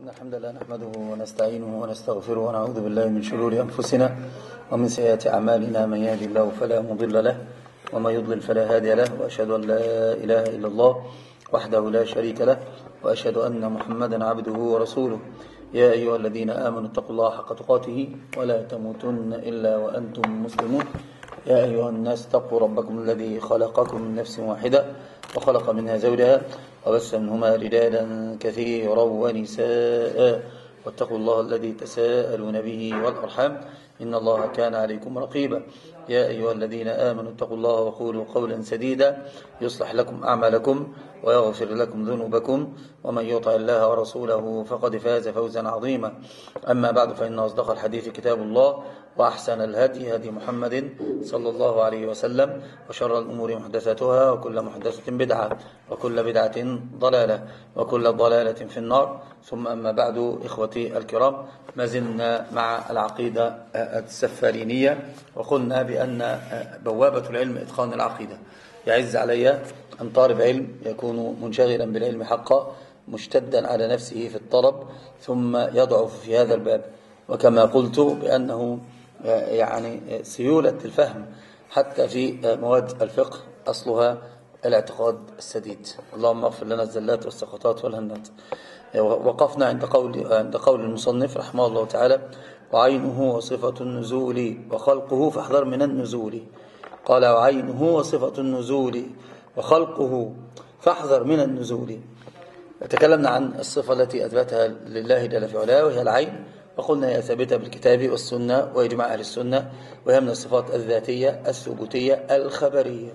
إن الحمد لله نحمده ونستعينه ونستغفره ونعوذ بالله من شرور أنفسنا ومن سيئات أعمالنا. من يهدي الله فلا مضل له ومن يضلل فلا هادي له، وأشهد أن لا إله إلا الله وحده لا شريك له، وأشهد أن محمدا عبده ورسوله. يا أيها الذين آمنوا اتقوا الله حق تقاته ولا تموتن إلا وأنتم مسلمون. يا أيها الناس اتقوا ربكم الذي خلقكم من نفس واحدة وخلق منها زوجها وبث منهما رجالا كثيرا ونساء، واتقوا الله الذي تساءلون به والأرحام إن الله كان عليكم رقيبا. يا أيها الذين آمنوا اتقوا الله وقولوا قولا سديدا يصلح لكم أعمالكم ويغفر لكم ذنوبكم، ومن يطع الله ورسوله فقد فاز فوزا عظيما. أما بعد، فإن أصدق الحديث كتاب الله، وأحسن الهدي هدي محمد صلى الله عليه وسلم، وشر الأمور محدثاتها، وكل محدثة بدعة، وكل بدعة ضلالة، وكل ضلالة في النار. ثم أما بعد، إخوتي الكرام، ما زلنا مع العقيدة السفارينية، وقلنا بأن بوابة العلم إتقان العقيدة. يعز علي أن طالب علم يكون منشغلا بالعلم حقا، مشتدا على نفسه في الطلب، ثم يضعف في هذا الباب. وكما قلت بأنه يعني سيولة الفهم حتى في مواد الفقه أصلها الاعتقاد السديد. اللهم اغفر لنا الزلات والسقطات والهنات. وقفنا عند قول المصنف رحمه الله تعالى: وعينه وصفة النزول وخلقه فاحذر من النزول. قال: وعينه وصفة النزول وخلقه فاحذر من النزول. تكلمنا عن الصفة التي أثبتها لله جل في علاه، وهي العين، وقلنا هي ثابتة بالكتاب والسنة وإجماع أهل السنة، وهي من الصفات الذاتية الثبوتية الخبرية.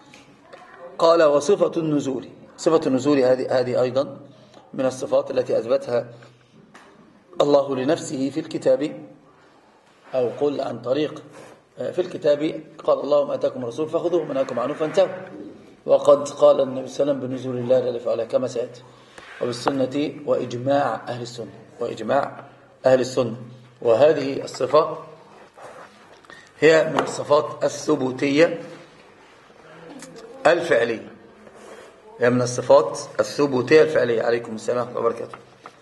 قال: وصفة النزول، صفة النزول هذه أيضا من الصفات التي أثبتها الله لنفسه في الكتاب، أو قل عن طريق في الكتاب. قال الله: ما أتاكم الرسول فخذوه وما نهاكم عنه فانتهوا. وقد قال النبي صلى الله عليه وسلم بنزول الله جل في علاه كما سيأتي، وبالسنة وإجماع أهل السنة، وإجماع أهل السنة. وهذه الصفة هي من الصفات الثبوتية الفعلية، هي من الصفات الثبوتية الفعلية. عليكم السلام ورحمة الله وبركاته.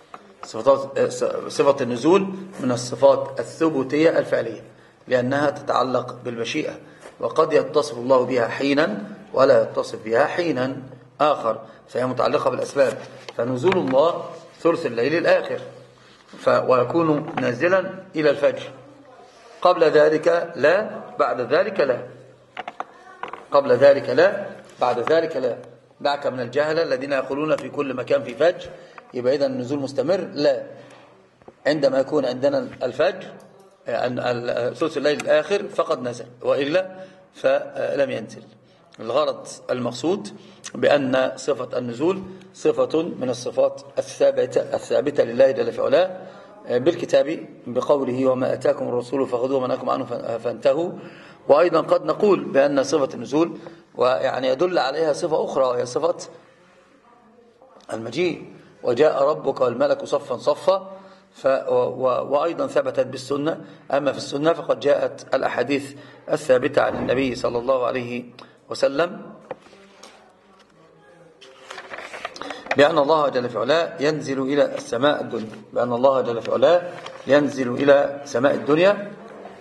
صفة النزول من الصفات الثبوتية الفعلية، لأنها تتعلق بالمشيئة، وقد يتصف الله بها حينا ولا يتصف بها حينا آخر، فهي متعلقة بالأسباب. فنزول الله ثلث الليل الآخر، ويكون نازلا إلى الفجر، قبل ذلك لا، بعد ذلك لا، قبل ذلك لا، بعد ذلك لا. دعك من الجهلة الذين يقولون في كل مكان في فجر، يبقى إذن النزول مستمر. لا، عندما يكون عندنا الفجر ثلث الليل الآخر فقد نزل، وإلا فلم ينزل. الغرض المقصود بأن صفة النزول صفة من الصفات الثابتة لله جل في علاه بالكتاب، بقوله: وما أتاكم الرسول فخذوه وما نهاكم عنه فانتهوا. وأيضا قد نقول بأن صفة النزول ويعني يدل عليها صفة أخرى، وهي صفة المجيء: وجاء ربك والملك صفا صفا. وأيضا ثبتت بالسنة. أما في السنة فقد جاءت الأحاديث الثابتة عن النبي صلى الله عليه وسلم بأن الله جل في علاه ينزل إلى السماء الدنيا، بأن الله جل في علاه ينزل إلى سماء الدنيا.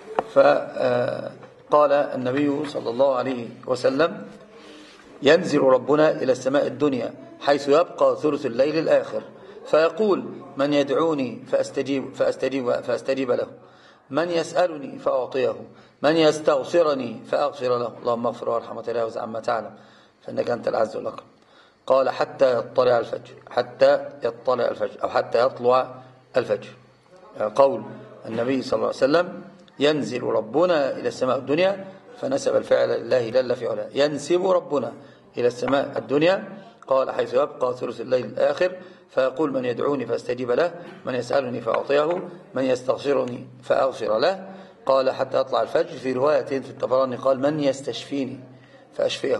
فقال النبي صلى الله عليه وسلم: ينزل ربنا إلى السماء الدنيا حيث يبقى ثلث الليل الآخر، فيقول: من يدعوني فأستجيب له، من يسألني فأعطيه، من يستغفرني فأغفر له. اللهم اغفر وارحم وتجاوز عما تعلم فإنك أنت الأعز والأكرم. قال: حتى يطلع الفجر، حتى يطلع الفجر، أو حتى يطلع الفجر. قول النبي صلى الله عليه وسلم: ينزل ربنا إلى السماء الدنيا، فنسب الفعل لله جل في علاه. ينسب ربنا إلى السماء الدنيا، قال: حيث يبقى ثلث الليل الآخر، فيقول: من يدعوني فاستجيب له، من يسألني فأعطيه، من يستغفرني فأغفر له. قال: حتى يطلع الفجر. في رواية في الطبراني قال: من يستشفيني فأشفيه.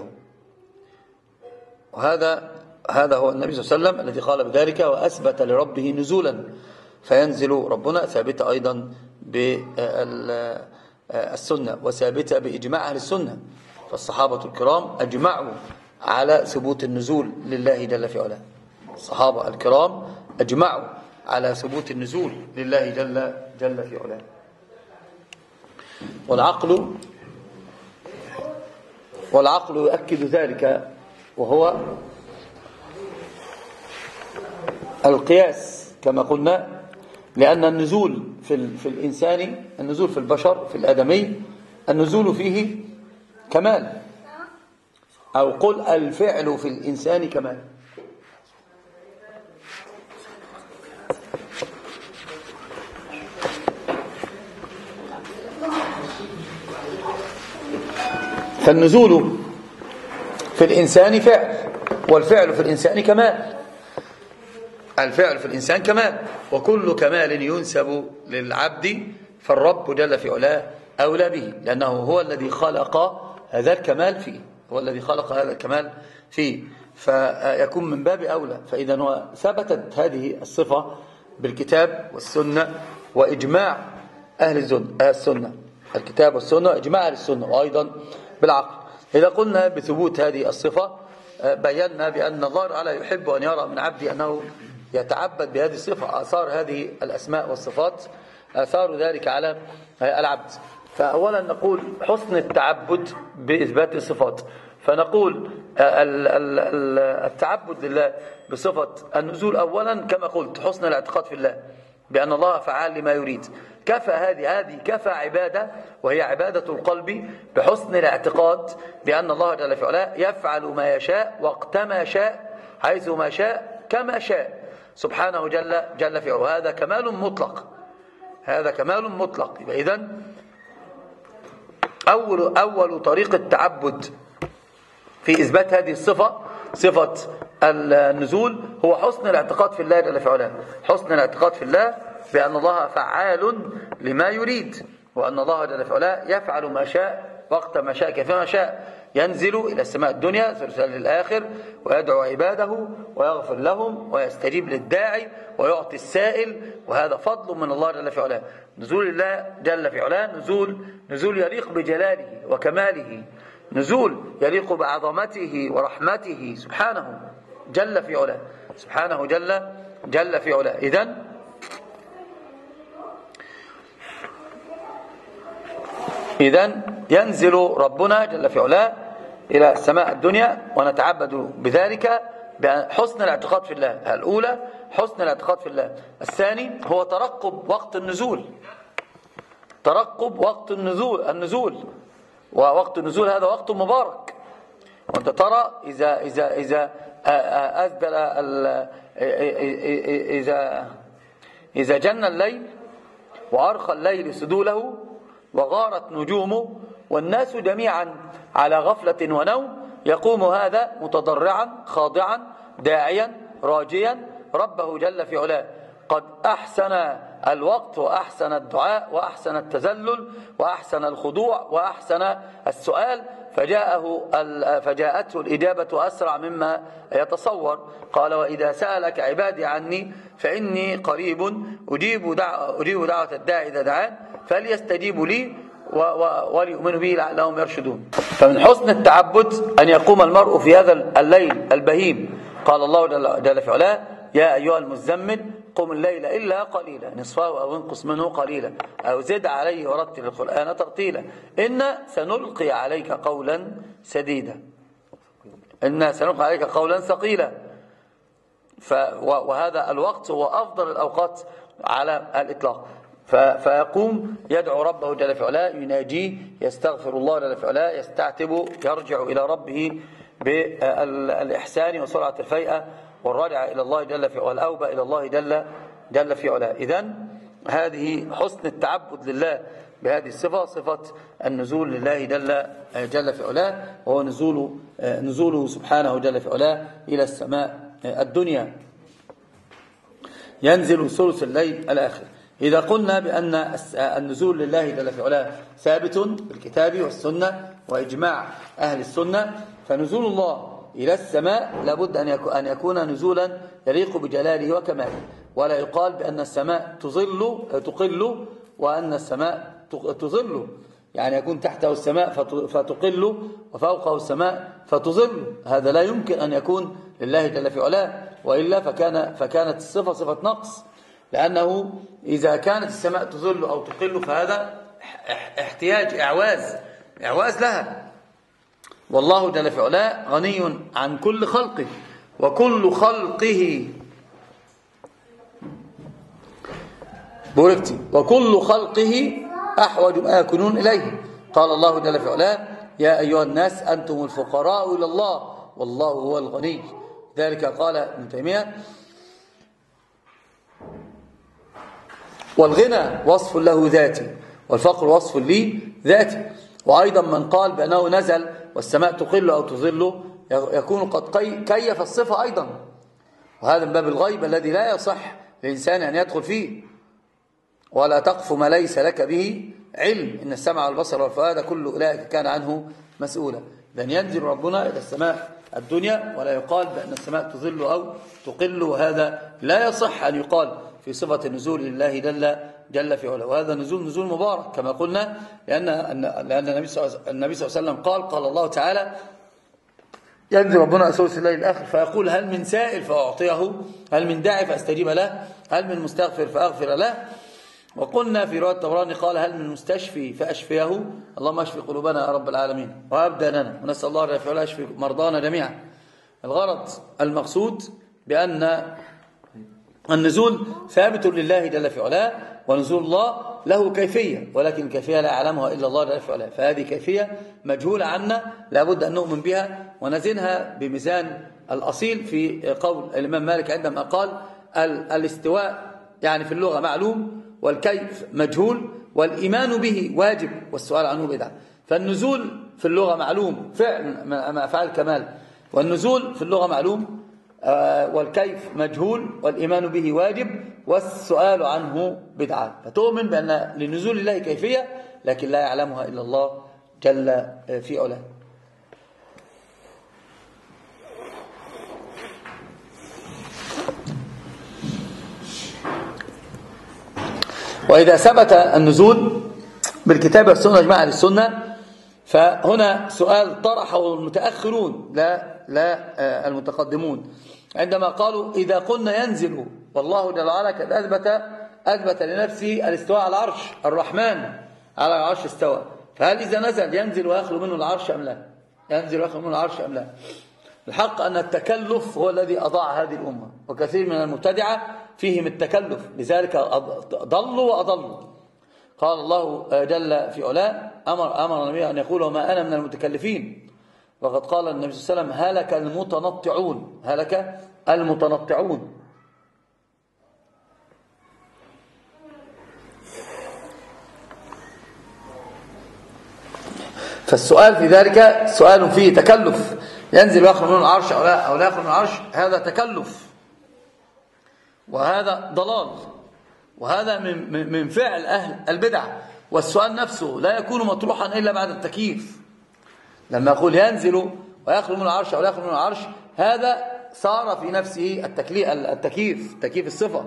وهذا هو النبي صلى الله عليه وسلم الذي قال بذلك، وأثبت لربه نزولا. فينزل ربنا ثابتة أيضا بالسنة، وثابتة بإجماع أهل السنة. فالصحابة الكرام أجمعوا على ثبوت النزول لله جل في علاه. الصحابة الكرام أجمعوا على ثبوت النزول لله جل في علاه. والعقل يؤكد ذلك، وهو القياس كما قلنا، لأن النزول في الإنسان، النزول في البشر، في الآدمي، النزول فيه كمال، أو قل الفعل في الإنسان كمال. فالنزول في الإنسان فعل، والفعل في الإنسان كمال. الفعل في الإنسان كمال، وكل كمال ينسب للعبد فالرب جل في علاه أولى به، لأنه هو الذي خلق هذا الكمال فيه، هو الذي خلق هذا الكمال فيه، فيكون من باب أولى. فإذا ثبتت هذه الصفة بالكتاب والسنة وإجماع أهل السنة، الكتاب والسنة وإجماع أهل السنة، وأيضا بالعقل. إذا قلنا بثبوت هذه الصفة بينا بأن الله تعالى يحب أن يرى من عبده أنه يتعبد بهذه الصفة. آثار هذه الأسماء والصفات آثار ذلك على العبد. فأولا نقول حسن التعبد بإثبات الصفات، فنقول التعبد لله بصفة النزول أولا كما قلت حسن الاعتقاد في الله بأن الله فعال لما يريد. كفى هذه كفى عبادة، وهي عبادة القلب بحسن الاعتقاد بأن الله جل في علاه يفعل ما يشاء وقت ما شاء حيث ما شاء كما شاء سبحانه جل في علاه. وهذا كمال مطلق، هذا كمال مطلق. إذن أول طريق التعبد في إثبات هذه الصفة، صفة النزول، هو حسن الاعتقاد في الله جل في علاه. حسن الاعتقاد في الله بأن الله فعال لما يريد، وأن الله جل في علاه يفعل ما شاء وقت ما شاء كيفما شاء. ينزل إلى السماء الدنيا ثلث الليل الآخر ويدعو عباده ويغفر لهم ويستجيب للداعي ويعطي السائل، وهذا فضل من الله جل في علاه. نزول الله جل في علاه نزول يليق بجلاله وكماله، نزول يليق بعظمته ورحمته سبحانه جل في علاه، سبحانه جل في علاه. إذن ينزل ربنا جل في علاه إلى السماء الدنيا، ونتعبد بذلك بحسن الاعتقاد في الله. الأولى حسن الاعتقاد في الله، الثاني هو ترقب وقت النزول، ترقب وقت النزول. ووقت النزول هذا وقت مبارك، وأنت ترى إذا أسدل إذا جن الليل وأرخى الليل سدوله وغارت نجومه والناس جميعا على غفلة ونوم، يقوم هذا متضرعا خاضعا داعيا راجيا ربه جل في علاه. قد أحسن الوقت وأحسن الدعاء وأحسن التذلل وأحسن الخضوع وأحسن السؤال، فجاءته الإجابة أسرع مما يتصور. قال وإذا سألك عبادي عني فإني قريب أجيب دعوة الداعي إذا دعان فليستجيبوا لي وليؤمنوا به لعلهم يرشدون. فمن حسن التعبد أن يقوم المرء في هذا الليل البهيم. قال الله جل في علاه يا أيها المزمل قم الليل إلا قليلا نصفه أو انقص منه قليلا أو زد عليه ورتل القرآن ترتيلا إنا سنلقي عليك قولا سديدا، إنا سنلقي عليك قولا ثقيلا. وهذا الوقت هو أفضل الأوقات على الإطلاق. فيقوم يدعو ربه جل في علاه، يناجيه، يستغفر الله جل في علاه، يستعتب، يرجع إلى ربه بالإحسان وسرعة الفيئة والرجع إلى الله جل في علاه والأوبة إلى الله جل في علاه. إذن هذه حسن التعبد لله بهذه الصفة، صفة النزول لله جل في علاه، وهو نزوله سبحانه جل في علاه إلى السماء الدنيا، ينزل ثلث الليل الآخر. إذا قلنا بأن النزول لله جل في علاه ثابت بالكتاب والسنة وإجماع أهل السنة، فنزول الله إلى السماء لابد أن يكون نزولا يليق بجلاله وكماله، ولا يقال بأن السماء تقل وأن السماء تظل، يعني يكون تحته السماء فتقل وفوقه السماء فتظل. هذا لا يمكن أن يكون لله جل في علاه، وإلا فكانت الصفة صفة نقص، لأنه إذا كانت السماء تظل أو تقل فهذا احتياج إعواز لها. والله جل في علاه غني عن كل خلقه، وكل خلقه بوركتي وكل خلقه أحوج ما يكونون إليه. قال الله جل في علاه: يا أيها الناس أنتم الفقراء إلى الله والله هو الغني. ذلك قال ابن تيمية: والغنى وصف له ذاتي والفقر وصف لي ذاتي. وأيضا من قال بأنه نزل والسماء تقل أو تظل يكون قد كيف الصفة أيضا، وهذا من باب الغيب الذي لا يصح للإنسان أن يدخل فيه. ولا تقف ما ليس لك به علم، إن السمع والبصر والفؤاد كل أولئك كان عنه مسؤولا. لن ينزل ربنا إلى السماء الدنيا ولا يقال بأن السماء تظل أو تقل، وهذا لا يصح أن يقال في صفة النزول لله جل في علاه. وهذا نزول مبارك كما قلنا، لأن النبي صلى الله عليه وسلم قال الله تعالى: ينزل ربنا ثلث الليل الآخر فيقول: هل من سائل فأعطيه، هل من داعي فأستجيب له، هل من مستغفر فأغفر له. وقلنا في رواية الطبراني قال: هل من مستشفي فأشفيه. اللهم اشف قلوبنا يا رب العالمين وأبداننا، ونسأل الله جل في علاه يشفي مرضانا جميعا. الغرض المقصود بأن النزول ثابت لله جل في علاه، ونزول الله له كيفية، ولكن الكيفية لا يعلمها إلا الله جل في علاه، فهذه كيفية مجهولة عنا لابد أن نؤمن بها ونزنها بميزان الأصيل. في قول الإمام مالك عندما قال: الاستواء يعني في اللغة معلوم، والكيف مجهول، والإيمان به واجب، والسؤال عنه بدعة. فالنزول في اللغة معلوم، فعل من أفعال الكمال، والنزول في اللغة معلوم، والكيف مجهول، والإيمان به واجب، والسؤال عنه بدعة. فتؤمن بأن لنزول الله كيفية لكن لا يعلمها إلا الله جل في علاه. وإذا ثبت النزول بالكتاب والسنة أجمع أهل السنة، فهنا سؤال طرحه المتأخرون لا المتقدمون، عندما قالوا: إذا قلنا ينزل والله جل وعلا قد أثبت لنفسه الاستواء على العرش، الرحمن على العرش استوى، فهل إذا نزل ينزل ويخلو منه العرش أم لا؟ ينزل ويخلو منه العرش أم لا؟ الحق أن التكلف هو الذي أضاع هذه الأمة، وكثير من المبتدعة فيهم التكلف، لذلك ضلوا وأضلوا. قال الله جل في علاه: أمر النبي أن يقول: وما أنا من المتكلفين. وقد قال النبي صلى الله عليه وسلم: هلك المتنطعون. فالسؤال في ذلك سؤال فيه تكلف، ينزل ويخرج من العرش أو لا يخرج من العرش، هذا تكلف، وهذا ضلال، وهذا من فعل أهل البدع. والسؤال نفسه لا يكون مطروحا إلا بعد التكييف. لما يقول ينزل ويخرج من العرش أو لا يخرج من العرش، هذا صار في نفسه تكييف الصفة.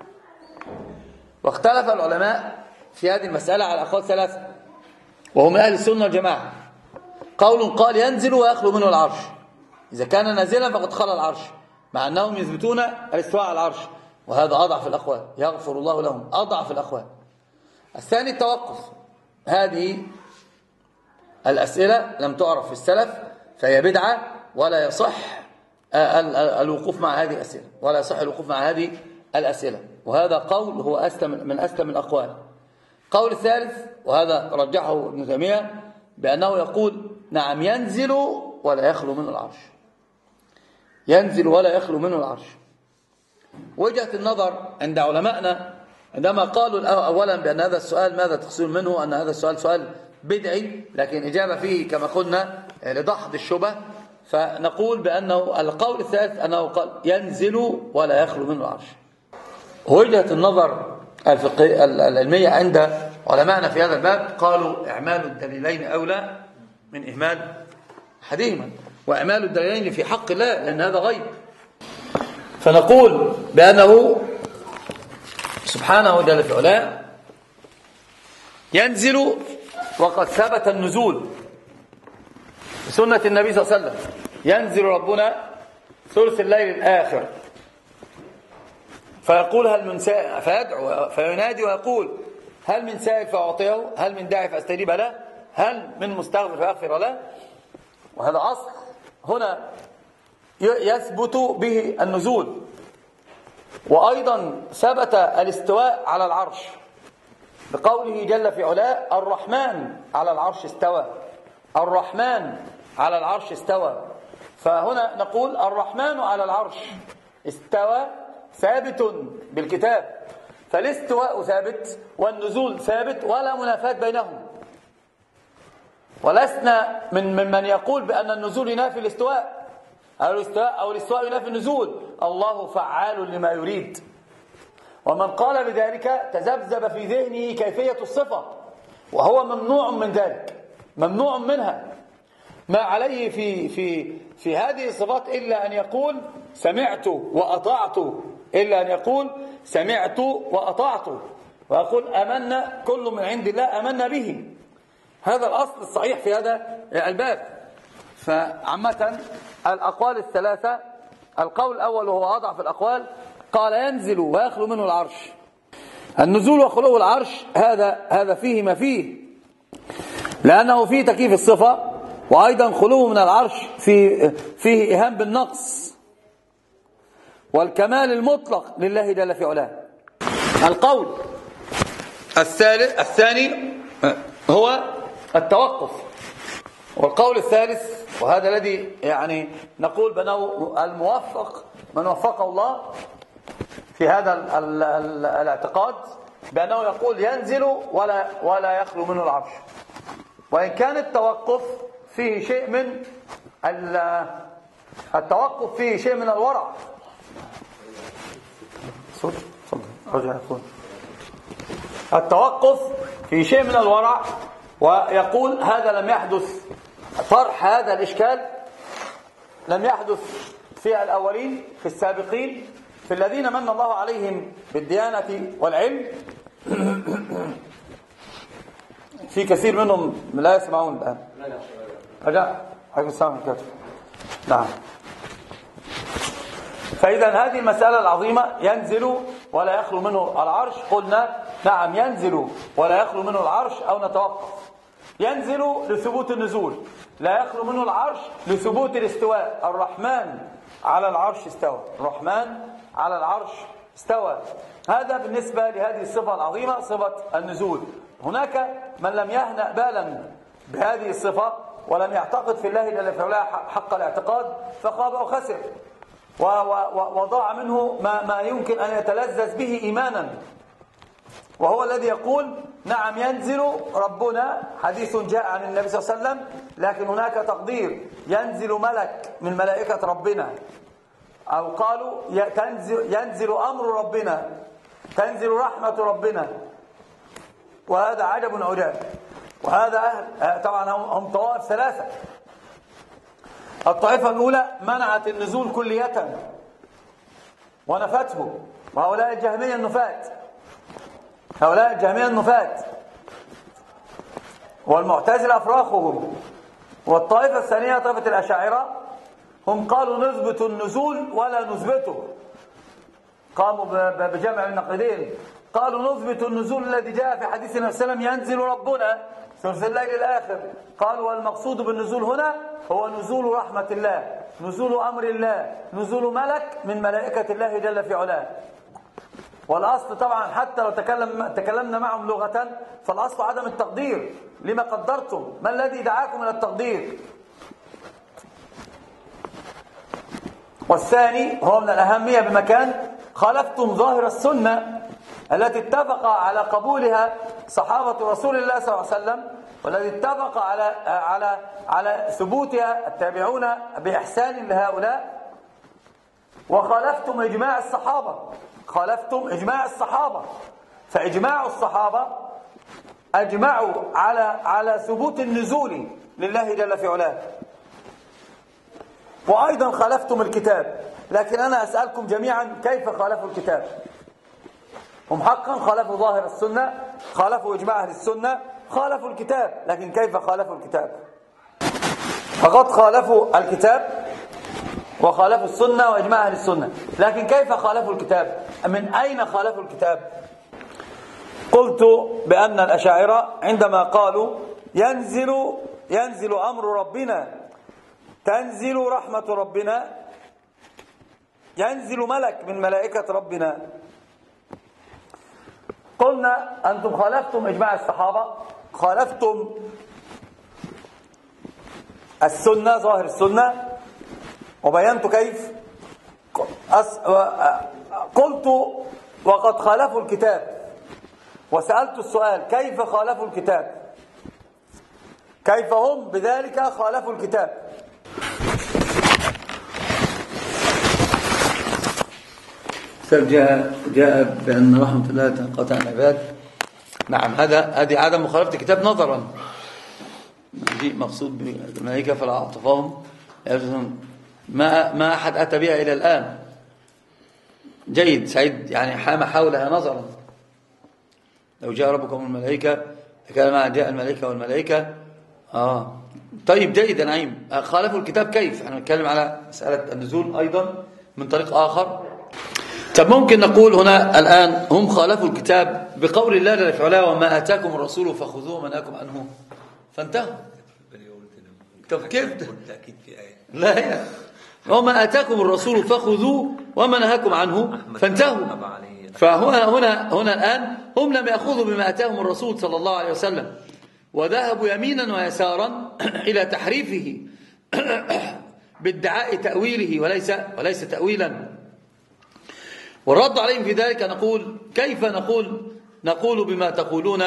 واختلف العلماء في هذه المسألة على أقوال ثلاثة، وهم أهل السنة والجماعة. قول قال ينزل ويخرج منه العرش، إذا كان نازلا فقد خلى العرش، مع أنهم يثبتون الاستواء على العرش، وهذا أضعف الأقوال، يغفر الله لهم، أضعف الأقوال. الثاني التوقف. هذه الأسئلة لم تعرف في السلف، فهي بدعة، ولا يصح الوقوف مع هذه الأسئلة، ولا يصح الوقوف مع هذه الأسئلة. وهذا قول هو من أسلم الأقوال. قول الثالث، وهذا رجحه ابن تيمية، بأنه يقول: نعم، ينزل ولا يخلو منه العرش، ينزل ولا يخلو منه العرش. وجهة النظر عند علمائنا عندما قالوا أولا بأن هذا السؤال ماذا تقصدون منه، أن هذا السؤال سؤال بدعي، لكن إجابة فيه كما قلنا لدحض الشبه، فنقول بأنه القول الثالث أنه قال ينزل ولا يخلو منه العرش. وجهة النظر الفقهية العلمية عند علمائنا في هذا الباب قالوا: إعمال الدليلين أولى من إهمال أحدهما، وإعمال الدليلين في حق الله، لأن هذا غيب. فنقول بأنه سبحانه وتعالى في علاه ينزل، وقد ثبت النزول بسنة النبي صلى الله عليه وسلم. ينزل ربنا ثلث الليل الآخر، فيقول هل من سائل، فيدعو فينادي ويقول هل من سائل فأعطيه، هل من داعي فأستجيب له، هل من مستغفر فأغفر له. وهذا أصل هنا يثبت به النزول. وأيضا ثبت الاستواء على العرش بقوله جل في علاه الرحمن على العرش استوى، الرحمن على العرش استوى. فهنا نقول الرحمن على العرش استوى ثابت بالكتاب، فالاستواء ثابت والنزول ثابت ولا منافاة بينهم. ولسنا من يقول بأن النزول ينافي الاستواء أو الاستواء ينافي النزول. الله فعال لما يريد. ومن قال بذلك تذبذب في ذهنه كيفية الصفة، وهو ممنوع من ذلك، ممنوع منها. ما عليه في هذه الصفات إلا أن يقول سمعت وأطعت، إلا أن يقول سمعت وأطعت، وأقول آمنا كل من عند الله آمنا به. هذا الأصل الصحيح في هذا الباب. فعامة الأقوال الثلاثة، القول الأول وهو أضعف الأقوال قال ينزل ويخلو منه العرش. النزول وخلو العرش هذا فيه ما فيه، لأنه فيه تكييف الصفة، وأيضا خلوه من العرش فيه إيهام بالنقص والكمال المطلق لله جل في علاه. القول الثاني هو التوقف. والقول الثالث، وهذا الذي يعني نقول بأنه الموفق من وفقه الله في هذا الاعتقاد، بأنه يقول ينزل ولا يخلو منه العرش. وإن كان التوقف فيه شيء من التوقف فيه شيء من الورع. التوقف فيه شيء من الورع، ويقول هذا لم يحدث، طرح هذا الإشكال لم يحدث في الأولين، في السابقين، في الذين من الله عليهم بالديانة والعلم. في كثير منهم لا يسمعون الآن. رجاء حيث السلام عليكم. نعم. فإذا هذه المسألة العظيمة ينزل ولا يخلو منه العرش، قلنا نعم ينزل ولا يخلو منه العرش، أو نتوقف. ينزل لثبوت النزول، لا يخلو منه العرش لثبوت الاستواء. الرحمن على العرش استوى، الرحمن على العرش استوى. هذا بالنسبة لهذه الصفة العظيمة، صفة النزول. هناك من لم يهنأ بالا بهذه الصفة ولم يعتقد في الله جل في علاه حق الاعتقاد، فخاب وخسر، وضاع منه ما يمكن أن يتلذذ به إيمانا، وهو الذي يقول نعم ينزل ربنا. حديث جاء عن النبي صلى الله عليه وسلم، لكن هناك تقدير، ينزل ملك من ملائكة ربنا، أو قالوا ينزل أمر ربنا، تنزل رحمة ربنا. وهذا عجب عجاب. وهذا طبعا هم طوائف ثلاثة. الطائفة الأولى منعت النزول كلية ونفته، وهؤلاء الجهمية النفاة، هؤلاء الجهمية النفاة، والمعتزلة أفراخهم. والطائفة الثانية طائفة الأشاعرة، هم قالوا نثبت النزول ولا نثبته، قاموا بجمع النقيضين. قالوا نثبت النزول الذي جاء في حديث النبي صلى الله عليه وسلم ينزل ربنا ثلث الليل الآخر. قالوا والمقصود بالنزول هنا هو نزول رحمة الله، نزول أمر الله، نزول ملك من ملائكة الله جل في علاه. والأصل طبعا حتى لو تكلمنا معهم لغة، فالأصل عدم التقدير. لما قدرتم؟ ما الذي دعاكم إلى التقدير؟ والثاني هو من الأهمية بمكان، خالفتم ظاهر السنة التي اتفق على قبولها صحابة رسول الله صلى الله عليه وسلم، والذي اتفق على ثبوتها التابعون بإحسان لهؤلاء، وخالفتم إجماع الصحابة، خالفتم إجماع الصحابة. فإجماع الصحابة أجمعوا على ثبوت النزول لله جل في علاه. وأيضا خالفتم الكتاب. لكن أنا أسألكم جميعا، كيف خالفوا الكتاب؟ هم حقا خالفوا ظاهر السنة، خالفوا إجماع أهل السنة، خالفوا الكتاب، لكن كيف خالفوا الكتاب؟ فقد خالفوا الكتاب وخالفوا السنة وإجماع أهل السنة، لكن كيف خالفوا الكتاب؟ من أين خالفوا الكتاب؟ قلت بأن الأشاعرة عندما قالوا ينزل أمر ربنا، تنزل رحمة ربنا، ينزل ملك من ملائكة ربنا، قلنا أنتم خالفتم إجماع الصحابة، خالفتم السنة، ظاهر السنة، وبينت كيف قلت وقد خالفوا الكتاب، وسألت السؤال كيف خالفوا الكتاب، كيف هم بذلك خالفوا الكتاب. جاء بأن رحمة الله تنقطع العباد. نعم، هذه عدم مخالفة الكتاب نظرا، دي مقصود بالملائكة فلا أعطفهم ما أحد أتى بها إلى الآن. جيد، سعيد، يعني حام حولها نظرا. لو جاء ربكم الملائكة كان ما جاء الملائكة والملائكة طيب، جيد يا نعيم. خالفوا الكتاب كيف؟ احنا نتكلم على مسألة النزول أيضا من طريق آخر. طب ممكن نقول هنا الآن هم خالفوا الكتاب بقول الله جل في علاه وما آتاكم الرسول فخذوه وما نهاكم عنه فانتهوا. طب كيف؟ لا، هي وما آتاكم الرسول فخذوه وما نهاكم عنه فانتهوا. فهنا الآن هم لم يأخذوا بما آتاهم الرسول صلى الله عليه وسلم، وذهبوا يمينا ويسارا إلى تحريفه بادعاء تأويله وليس تأويلا. والرد عليهم في ذلك نقول كيف نقول بما تقولون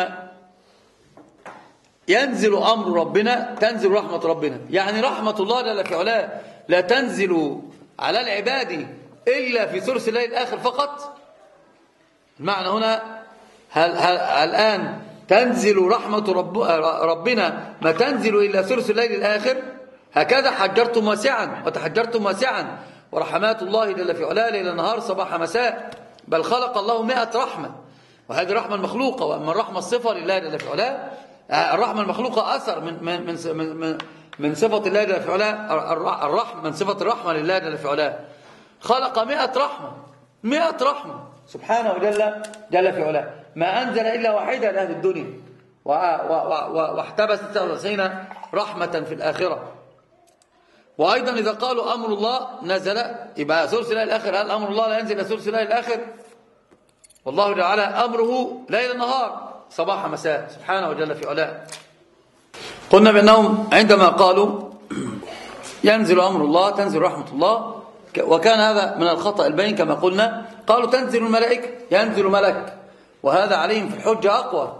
ينزل أمر ربنا، تنزل رحمة ربنا، يعني رحمة الله جل في علاه لا تنزل على العباد إلا في ثلث الليل الآخر فقط. المعنى هنا هل الآن تنزل رحمة ربنا ما تنزل إلا ثلث الليل الآخر؟ هكذا حجرتم واسعا وتحجرتم واسعا، ورحمات الله جل في علاه ليل نهار صباح مساء، بل خلق الله 100 رحمة، وهذه الرحمة المخلوقة. وأما الرحمة الصفة لله جل في علاه، الرحمة المخلوقة أثر من صفة الله جل في علاه، الرحمة من صفة الرحمة لله جل في علاه. خلق 100 رحمة، 100 رحمة سبحانه جل في علاه، ما أنزل إلا واحدة لأهل الدنيا، واحتبس 99 رحمة في الآخرة. وأيضا إذا قالوا أمر الله نزل يبقى ثلث الليل الآخر، هل أمر الله لا ينزل إلى ثلث الليل الآخر؟ والله تعالى أمره ليل نهار صباح مساء سبحانه وجل في علاه. قلنا بأنهم عندما قالوا ينزل أمر الله تنزل رحمة الله، وكان هذا من الخطأ البين كما قلنا. قالوا تنزل الملائكة، ينزل ملك، وهذا عليهم في الحجة أقوى.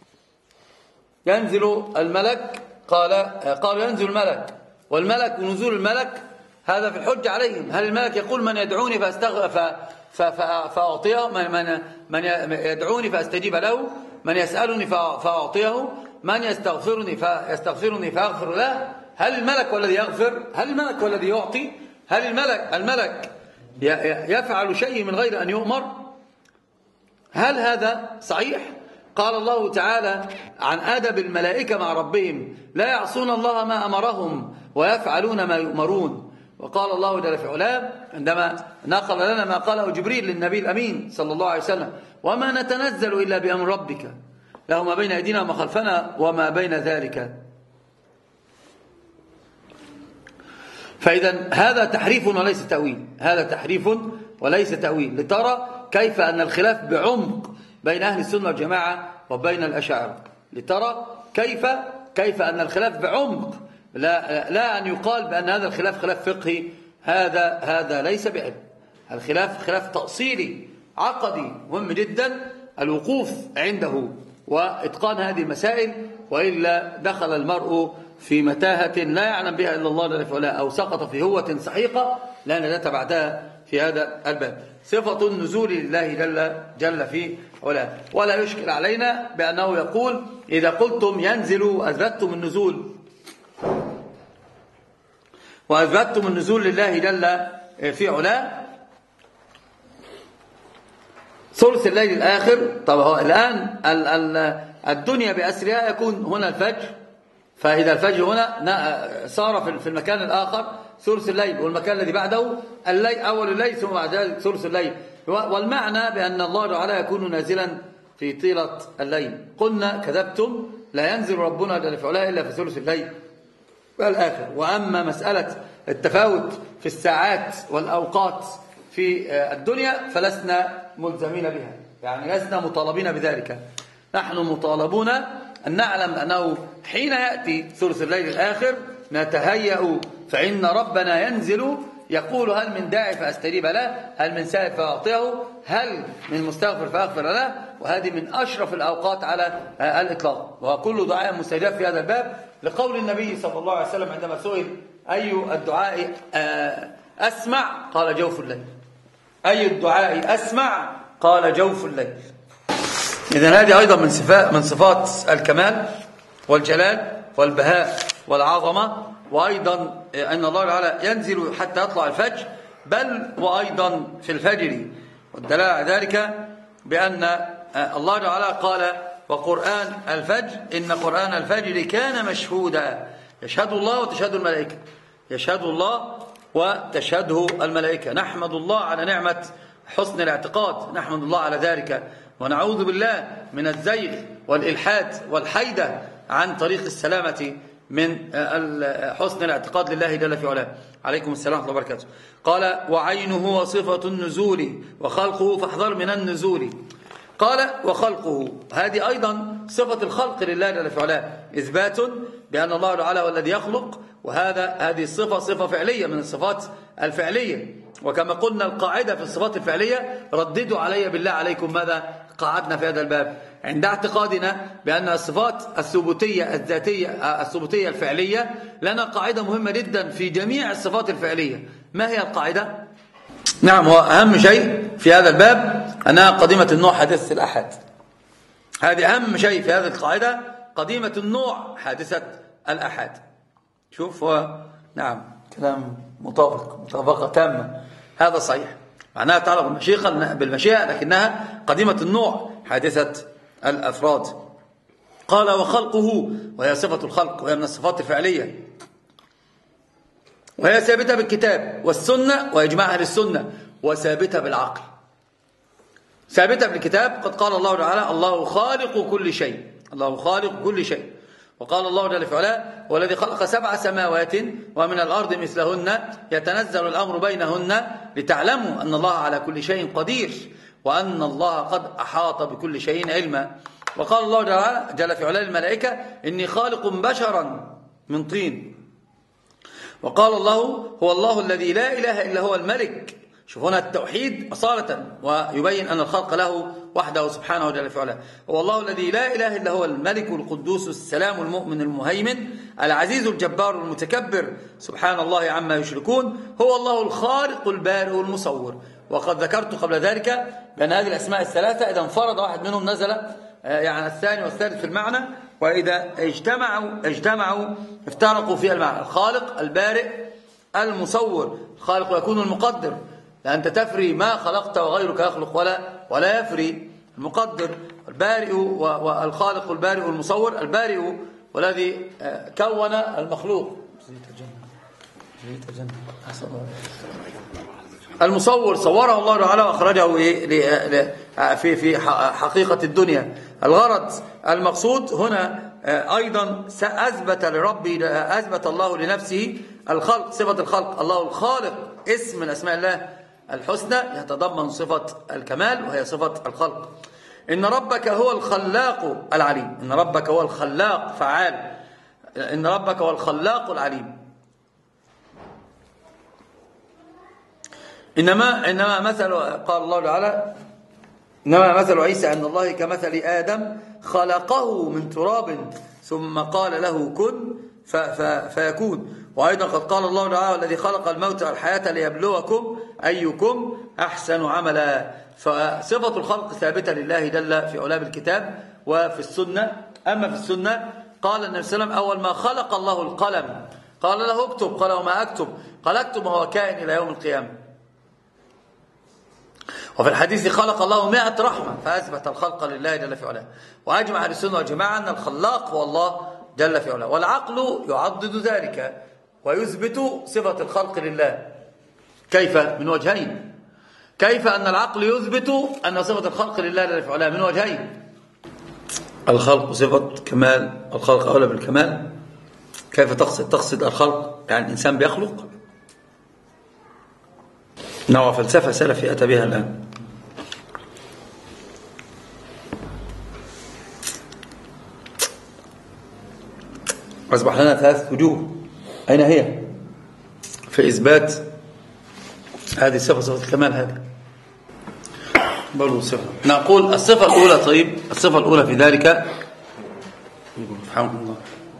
ينزل الملك، قالوا ينزل الملك، والملك ونزول الملك هذا في الحجة عليهم. هل الملك يقول من يدعوني فأعطيه، من يدعوني فأستجيب له، من يسألني فأعطيه، من يستغفرني فأغفر له؟ هل الملك والذي يغفر؟ هل الملك والذي يعطي؟ هل الملك يفعل شيء من غير أن يؤمر؟ هل هذا صحيح؟ قال الله تعالى عن أدب الملائكة مع ربهم لا يعصون الله ما أمرهم ويفعلون ما يؤمرون. وقال الله جل في علاه عندما نقل لنا ما قاله جبريل للنبي الأمين صلى الله عليه وسلم وما نتنزل إلا بأمر ربك له ما بين أيدينا وما خلفنا وما بين ذلك. فإذا هذا تحريف وليس تأويل، هذا تحريف وليس تأويل، لترى كيف أن الخلاف بعمق بين أهل السنة والجماعة وبين الأشاعرة، لترى كيف أن الخلاف بعمق، لا أن يقال بأن هذا الخلاف خلاف فقهي، هذا ليس بعلم. الخلاف خلاف تأصيلي عقدي مهم جدا الوقوف عنده وإتقان هذه المسائل، وإلا دخل المرء في متاهة لا يعلم بها إلا الله جل وعلا، أو سقط في هوة سحيقة لا نجاة بعدها في هذا الباب. صفة النزول لله جل في علاه. ولا يشكل علينا بأنه يقول إذا قلتم ينزل أثبتتم النزول، وأثبتتم النزول لله جل في علاه ثلث الليل الآخر. طب هو الآن الدنيا بأسرها يكون هنا الفجر، فإذا الفجر هنا صار في المكان الآخر ثلث الليل، والمكان الذي بعده الليل أول الليل ثم بعد ذلك ثلث الليل. والمعنى بأن الله تعالى يكون نازلا في طيلة الليل. قلنا كذبتم، لا ينزل ربنا جل في علاه إلا في ثلث الليل والآخر. وأما مسألة التفاوت في الساعات والأوقات في الدنيا فلسنا ملزمين بها، يعني لسنا مطالبين بذلك. نحن مطالبون أن نعلم أنه حين يأتي ثلث الليل الآخر نتهيأ، فإن ربنا ينزل يقول هل من داعي فأستجيب له، هل من سائل فأعطيه، هل من مستغفر فأغفر له. وهذه من أشرف الأوقات على الإطلاق، وكل دعاء مستجاب في هذا الباب، لقول النبي صلى الله عليه وسلم عندما سئل أي الدعاء أسمع قال جوف الليل. أي الدعاء أسمع قال جوف الليل. إذن هذه أيضا من صفات الكمال والجلال والبهاء والعظمة. وأيضا أن الله تعالى ينزل حتى يطلع الفجر، بل وأيضا في الفجر. والدلالة على ذلك بأن الله تعالى قال وقرآن الفجر إن قرآن الفجر كان مشهودا، يشهد الله وتشهد الملائكة، يشهد الله وتشهده الملائكة. نحمد الله على نعمة حسن الاعتقاد، نحمد الله على ذلك، ونعوذ بالله من الزيغ والإلحاد والحيدة عن طريق السلامة من حسن الاعتقاد لله جل في علاه. عليكم السلام ورحمة الله وبركاته. قال وعينه وصفة النزول وخلقه فاحذر من النزول. قال وخلقه، هذه أيضا صفة الخلق لله جل في علاه، إثبات بأن الله تعالى هو الذي يخلق، هذه الصفة صفة فعلية من الصفات الفعلية. وكما قلنا القاعدة في الصفات الفعلية، رددوا علي بالله عليكم ماذا قعدنا في هذا الباب، عند اعتقادنا بأن الصفات الثبوتية الذاتية الثبوتية الفعلية لنا قاعدة مهمة جدا في جميع الصفات الفعلية. ما هي القاعدة؟ نعم، هو أهم شيء في هذا الباب أنها قديمة النوع حادثة الأحد. هذه أهم شيء في هذه القاعدة، قديمة النوع حادثة الأحد. شوف، هو نعم كلام مطابقة تامة، هذا صحيح، معناها تعالى بالمشيئة لكنها قديمة النوع حادثة الأفراد. قال وخلقه، وهي صفة الخلق، وهي من الصفات الفعلية، وهي ثابتة بالكتاب والسنة وإجماع أهل السنة، وثابتة بالعقل. ثابتة بالكتاب، قد قال الله تعالى الله خالق كل شيء، الله خالق كل شيء. وقال الله جل في علاه والذي خلق 7 سماوات ومن الأرض مثلهن يتنزل الأمر بينهن لتعلموا أن الله على كل شيء قدير وأن الله قد أحاط بكل شيء علما. وقال الله جل في علاه للملائكة إني خالق بشرا من طين. وقال الله هو الله الذي لا إله إلا هو الملك. شوف هنا التوحيد أصالة، ويبين أن الخلق له وحده سبحانه وتعالى في علاه. هو الله الذي لا إله إلا هو الملك القدوس السلام المؤمن المهيمن العزيز الجبار المتكبر سبحان الله عما يشركون. هو الله الخالق البارئ المصور. وقد ذكرت قبل ذلك بأن هذه الأسماء الثلاثة إذا انفرد واحد منهم نزل يعني الثاني والثالث في المعنى، وإذا اجتمعوا افترقوا في المعنى. الخالق البارئ المصور. الخالق يكون المقدر، لأنت تفري ما خلقت وغيرك يخلق ولا يفري. المقدر البارئ، والخالق البارئ المصور. البارئ والذي كون المخلوق. المصور صوره الله تعالى وأخرجه في حقيقة الدنيا. الغرض المقصود هنا أيضا أثبت الله لنفسه الخلق، صفة الخلق. الله الخالق اسم من أسماء الله الحسنى يتضمن صفة الكمال وهي صفة الخلق. إن ربك هو الخلاق العليم. إن ربك هو الخلاق فعال. إن ربك هو الخلاق العليم. إنما مثل، قال الله تعالى إنما مثل عيسى عند الله كمثل آدم خلقه من تراب ثم قال له كن فيكون. وأيضا قد قال الله تعالى الذي خلق الموت والحياة ليبلوكم أيكم أحسن عملا. فصفة الخلق ثابتة لله جل في علاه بالكتاب وفي السنة. أما في السنة قال النبي صلى الله عليه وسلم أول ما خلق الله القلم قال له اكتب، قال وما أكتب؟ قال اكتب وهو كائن إلى يوم القيامة. وفي الحديث خلق الله 100 رحمة، فأثبت الخلق لله جل في علاه. وأجمع أهل السنة والجماعة أن الخلاق هو الله جل في علاه. والعقل يعضد ذلك ويثبت صفة الخلق لله. كيف؟ من وجهين. كيف أن العقل يثبت أن صفة الخلق لله جل في علاه من وجهين؟ الخلق صفة كمال، الخلق أولى بالكمال. كيف تقصد الخلق؟ يعني الإنسان بيخلق؟ نوع فلسفة سلفي أتى بها الآن. أصبح لنا 3 وجوه، أين هي في إثبات هذه الصفة، صفة الكمال؟ هذه برضو صفة. نقول الصفة الأولى. طيب الصفة الأولى في ذلك، رحمكم الله،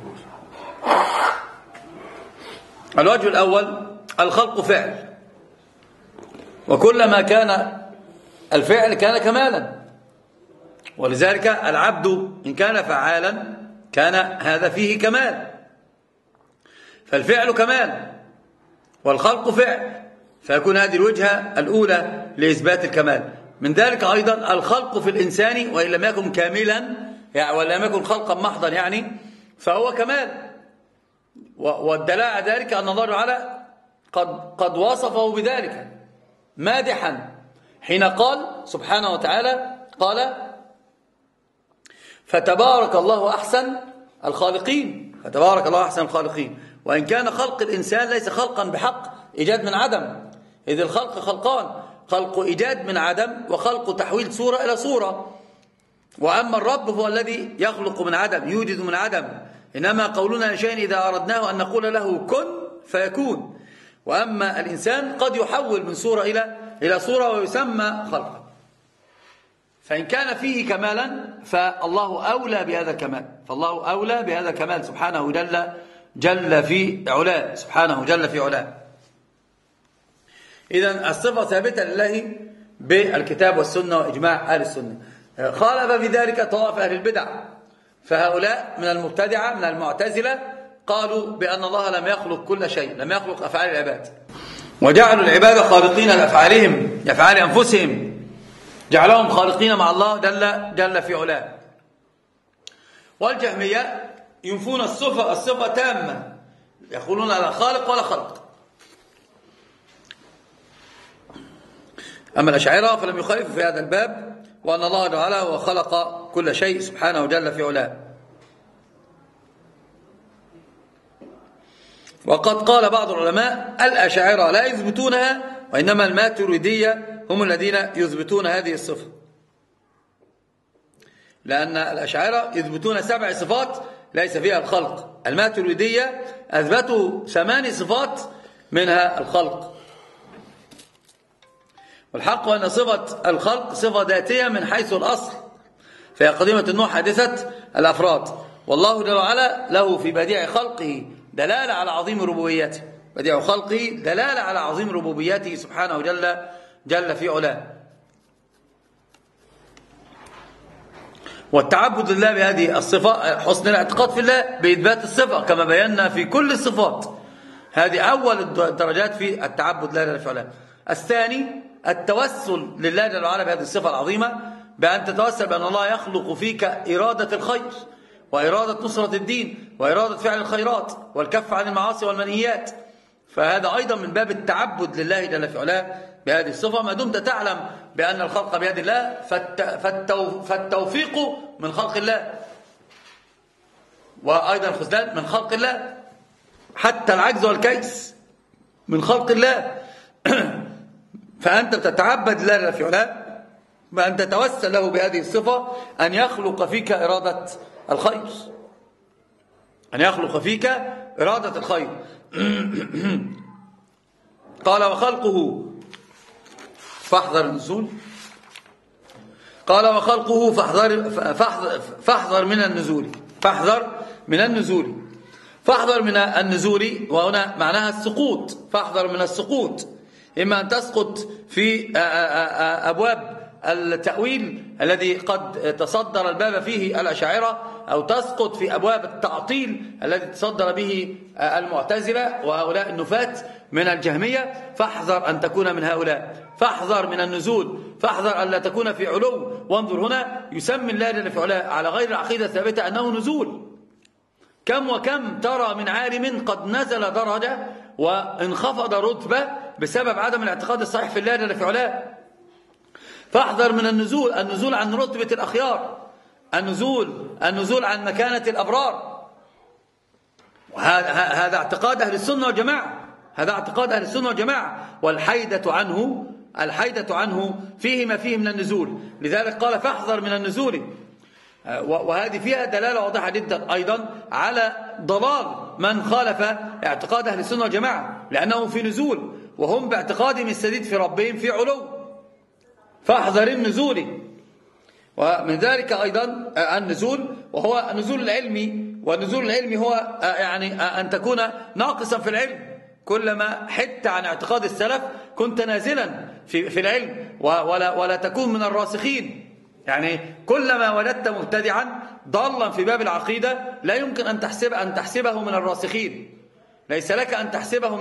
الوجه الأول الخلق فعل، وكلما كان الفعل كان كمالا، ولذلك العبد إن كان فعالا كان هذا فيه كمال، فالفعل كمال والخلق فعل، فيكون هذه الوجهة الأولى لإثبات الكمال. من ذلك أيضا الخلق في الإنسان وإن لم يكن كاملا يعني وإن لم يكن خلقا محضا يعني فهو كمال، والدلالة على ذلك أن الله تعالى قد وصفه بذلك مادحا حين قال سبحانه وتعالى قال فتبارك الله أحسن الخالقين. فتبارك الله أحسن الخالقين. وإن كان خلق الإنسان ليس خلقا بحق إيجاد من عدم، إذ الخلق خلقان، خلق إيجاد من عدم وخلق تحويل صورة إلى صورة. وأما الرب هو الذي يخلق من عدم، يوجد من عدم، إنما قولنا لشيء إذا أردناه أن نقول له كن فيكون. وأما الإنسان قد يحول من صورة إلى صورة ويسمى خلقا. فإن كان فيه كمالا فالله أولى بهذا الكمال، فالله أولى بهذا الكمال سبحانه جل في علاه، سبحانه جل في علاه. إذن الصفة ثابتة لله بالكتاب والسنة وإجماع أهل السنة. خالف في ذلك طوائف أهل البدع، فهؤلاء من المبتدعة من المعتزلة قالوا بأن الله لم يخلق كل شيء، لم يخلق أفعال العباد، وجعلوا العباد خالقين لأفعالهم، لأفعال أنفسهم، جعلهم خالقين مع الله جل في علاه. والجهمية ينفون الصفة تامة، يقولون لا خالق ولا خلق. أما الأشاعرة فلم يخالفوا في هذا الباب، وأن الله تعالى هو خلق كل شيء سبحانه جل في علاه. وقد قال بعض العلماء الأشاعرة لا يثبتونها، وإنما الماتريدية هم الذين يثبتون هذه الصفة، لأن الأشاعرة يثبتون 7 صفات ليس فيها الخلق، الماتريدية أثبتوا 8 صفات منها الخلق. والحق أن صفة الخلق صفة ذاتية من حيث الأصل، فهي قديمة النوع حادثة الأفراد، والله جل وعلا له في بديع خلقه دلالة على عظيم ربوبيته، بديع خلقه دلالة على عظيم ربوبيته سبحانه جل في علاه. والتعبد لله بهذه الصفة حسن الاعتقاد في الله بإثبات الصفة كما بينا في كل الصفات. هذه أول الدرجات في التعبد لله جل في علاه. الثاني التوسل لله جل وعلا بهذه الصفة العظيمة، بأن تتوسل بأن الله يخلق فيك إرادة الخير وإرادة نصرة الدين وإرادة فعل الخيرات والكف عن المعاصي والمنهيات. فهذا أيضا من باب التعبد لله جل في علاه بهذه الصفة، ما دمت تعلم بأن الخلق بيد الله فالتوفيق من خلق الله، وأيضا الخذلان من خلق الله، حتى العجز والكيس من خلق الله. فأنت تتعبد لله جل في علاه بأن تتوسل له بهذه الصفة، أن يخلق فيك إرادة الخير، أن يخلق فيك إرادة الخير. قال وخلقه فاحذر النزول، قال وخلقه فاحذر من النزول، فاحذر من النزول، فاحذر من النزول، وهنا معناها السقوط، فاحذر من السقوط، إما أن تسقط في أبواب التأويل الذي قد تصدر الباب فيه الأشاعرة، أو تسقط في أبواب التعطيل الذي تصدر به المعتزلة وهؤلاء النفاة من الجهمية. فاحذر أن تكون من هؤلاء، فاحذر من النزول، فاحذر أن لا تكون في علو. وانظر هنا يسمي الله جل في علاه على غير العقيدة الثابتة أنه نزول. كم وكم ترى من عالم قد نزل درجة وانخفض رتبة بسبب عدم الاعتقاد الصحيح في الله جل في علاه. فاحذر من النزول عن رتبة الأخيار، النزول عن مكانة الأبرار. هذا اعتقاد أهل السنة والجماعة، والحيدة عنه فيه ما فيه من النزول. لذلك قال فاحذر من النزول، وهذه فيها دلالة واضحة جدا أيضا على ضلال من خالف اعتقاد أهل السنة والجماعة، لأنه في نزول وهم باعتقادهم السديد في ربهم في علو. فاحذر النزول. ومن ذلك أيضا النزول، وهو النزول العلمي، والنزول العلمي هو يعني أن تكون ناقصا في العلم. كلما حدت عن اعتقاد السلف كنت نازلا في العلم، ولا تكون من الراسخين. يعني كلما ولدت مبتدعا ضالا في باب العقيدة لا يمكن أن تحسبه من الراسخين. ليس لك أن تحسبه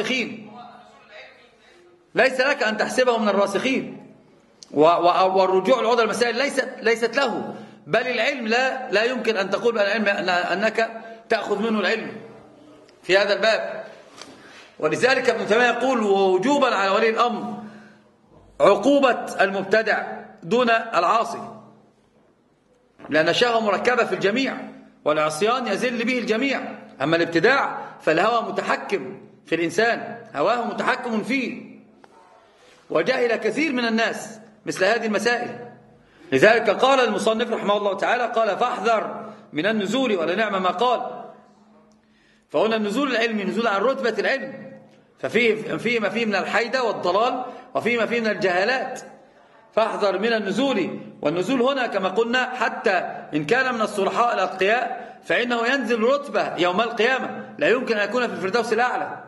من الراسخين. والرجوع لوضع المسائل ليست له، بل العلم لا يمكن أن تقول العلم أنك تأخذ منه العلم في هذا الباب. ولذلك ابن تيمية يقول وجوبا على ولي الأمر عقوبة المبتدع دون العاصي، لأن الشهوة مركبة في الجميع، والعصيان يزل به الجميع. أما الابتداع فالهوى متحكم في الإنسان، هواه متحكم فيه، وجهل كثير من الناس مثل هذه المسائل. لذلك قال المصنف رحمه الله تعالى قال فاحذر من النزول، ولنعم ما قال. فهنا النزول العلمي نزول عن رتبة العلم، ففيه ما فيه من الحيدة والضلال، وفيه ما فيه من الجهالات. فاحذر من النزول. والنزول هنا كما قلنا حتى إن كان من الصلحاء الأتقياء فإنه ينزل رتبة يوم القيامة، لا يمكن أن يكون في الفردوس الأعلى،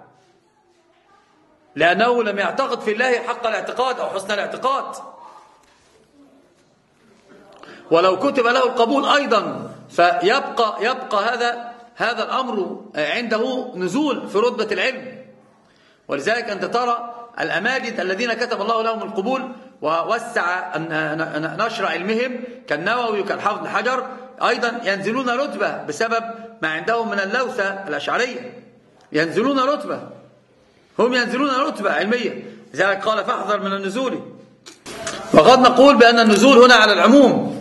لأنه لم يعتقد في الله حق الاعتقاد أو حسن الاعتقاد. ولو كتب له القبول أيضا فيبقى هذا الأمر عنده نزول في رتبة العلم. ولذلك أنت ترى الأماجد الذين كتب الله لهم القبول ووسع نشر علمهم كالنووي وكالحافظ بن حجر أيضا ينزلون رتبة بسبب ما عندهم من اللوثة الأشعرية، ينزلون رتبة علمية. لذلك قال فاحذر من النزول. وقد نقول بأن النزول هنا على العموم،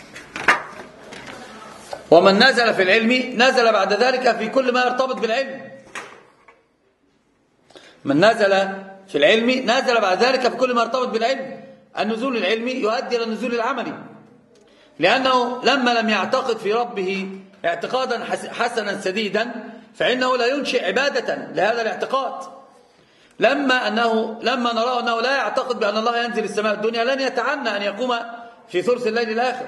ومن نزل في العلم نزل بعد ذلك في كل ما يرتبط بالعلم. من نزل في العلم نزل بعد ذلك في كل ما يرتبط بالعلم. النزول العلمي يؤدي إلى النزول العملي، لأنه لما لم يعتقد في ربه اعتقادا حسنا سديدا فإنه لا ينشئ عبادة لهذا الاعتقاد. لما نراه أنه لا يعتقد بأن الله ينزل السماء الدنيا لن يتعنى أن يقوم في ثلث الليل الآخر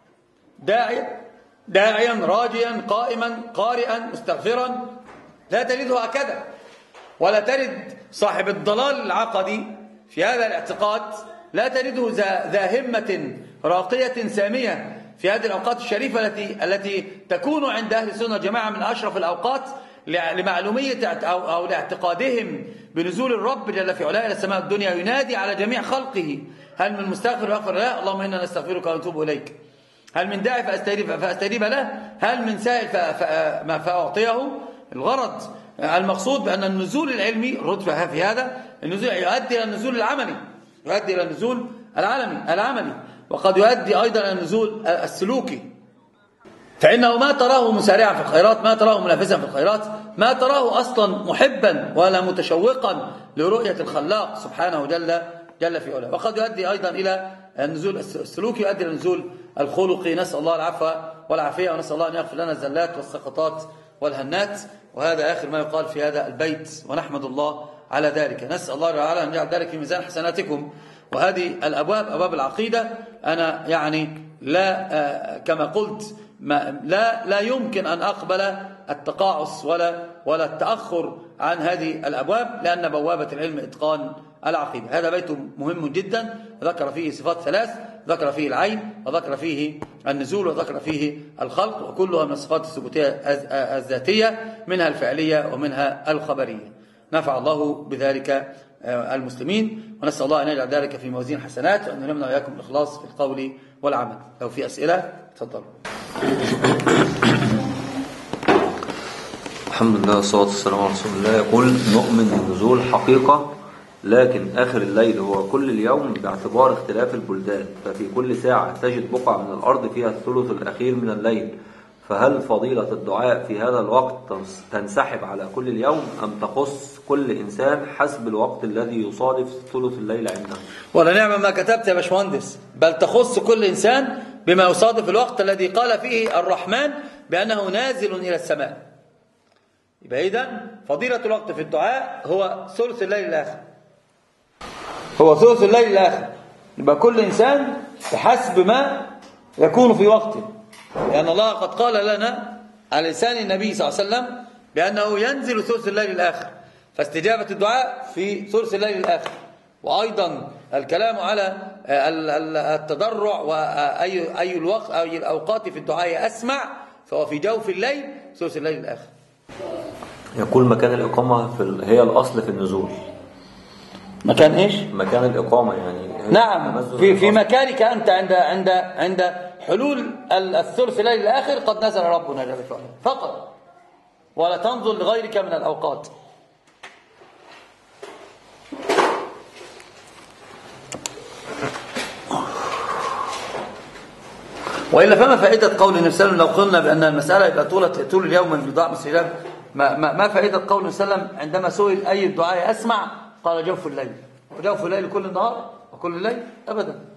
داعيا راجيا قائما قارئا مستغفرا. لا تجده هكذا. ولا تجد صاحب الضلال العقدي في هذا الاعتقاد لا تجده ذا همة راقية سامية في هذه الأوقات الشريفة التي تكون عند أهل السنة والجماعة من أشرف الأوقات لمعلومية أو لاعتقادهم بنزول الرب جل في علاه إلى السماء الدنيا، ينادي على جميع خلقه هل من مستغفر فاغفر له، اللهم إنا نستغفرك ونتوب إليك. هل من داعي فأستجيب له، هل من سائل فأعطيه. الغرض المقصود بأن النزول العلمي الرتبة في هذا النزول يؤدي إلى النزول العملي، يؤدي إلى النزول العملي، وقد يؤدي أيضا إلى النزول السلوكي. فإنه ما تراه مسارعا في الخيرات، ما تراه منافسا في الخيرات، ما تراه أصلا محبا ولا متشوقا لرؤية الخلاق سبحانه جل في علاه. وقد يؤدي أيضا إلى النزول السلوكي، يؤدي إلى النزول الخلقي. نسأل الله العفو والعافية، ونسأل الله أن يغفر لنا الزلات والسقطات والهنات. وهذا آخر ما يقال في هذا البيت، ونحمد الله على ذلك. نسأل الله تعالى أن يجعل ذلك في ميزان حسناتكم. وهذه الأبواب أبواب العقيدة أنا يعني كما قلت لا يمكن أن أقبل التقاعس ولا التأخر عن هذه الأبواب، لأن بوابة العلم إتقان العقيدة. هذا بيت مهم جدا، ذكر فيه صفات ثلاث، ذكر فيه العين، وذكر فيه النزول، وذكر فيه الخلق، وكلها من الصفات الثبوتية الذاتية، منها الفعلية ومنها الخبرية. نفع الله بذلك المسلمين، ونسأل الله أن يجعل ذلك في موازين حسنات، وأن يلهمنا وإياكم الإخلاص في القول والعمل. لو في أسئلة تفضلوا. الحمد لله والصلاة والسلام على رسول الله. يقول نؤمن بالنزول حقيقة لكن آخر الليل هو كل اليوم باعتبار اختلاف البلدان، ففي كل ساعة تجد بقعة من الأرض فيها الثلث الأخير من الليل، فهل فضيلة الدعاء في هذا الوقت تنسحب على كل اليوم أم تخص كل إنسان حسب الوقت الذي يصادف ثلث الليل عنده؟ ولا نعم ما كتبت يا باشمهندس، بل تخص كل إنسان بما يصادف الوقت الذي قال فيه الرحمن بأنه نازل إلى السماء. يبقى إذن فضيلة الوقت في الدعاء هو ثلث الليل الآخر، هو ثلث الليل الآخر. يبقى كل إنسان بحسب ما يكون في وقته، لأن الله قد قال لنا على لسان النبي صلى الله عليه وسلم بأنه ينزل ثلث الليل الآخر، فاستجابة الدعاء في ثلث الليل الآخر. وأيضا الكلام على التضرع وأي الوقت أو الأوقات في الدعاء أسمع، فهو في جوف الليل ثلث الليل الآخر. يقول مكان الإقامة هي الأصل في النزول. مكان إيش؟ مكان الإقامة يعني نعم، في مكانك أنت عند حلول الثلث الليل الآخر قد نزل ربنا جل وعلا فقط، ولا تنظر لغيرك من الأوقات. وإلا فما فائدة قول النبي صلى الله عليه وسلم لو قلنا بأن المسألة يبقى طول اليوم من بضاعة استجابة؟ ما فائدة قول النبي صلى الله عليه وسلم عندما سئل أي الدعاء أسمع؟ قال جوف الليل. وجوف الليل كل النهار وكل الليل؟ أبدا.